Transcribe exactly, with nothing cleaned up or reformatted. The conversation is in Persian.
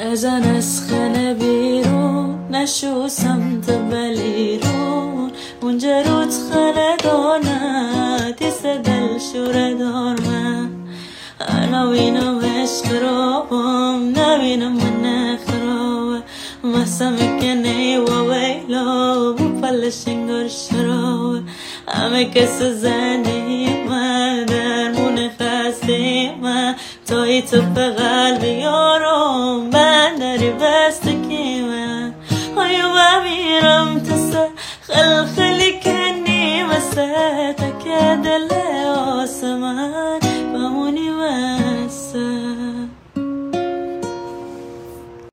ازن از خانه بیرون نشو سمت بلیرون اونجا رود خانه دانه تیس دل شوره دارمه نوینم عشق روم نوینم من خرابه مسا میکنی و ویلا بپلشنگار شرابه همه کس زنی من درمون خستی من توی تو به قلب یارم من داری بستکی من آیو بمیرم تو سه خل خلی کنی مسه تا که دلم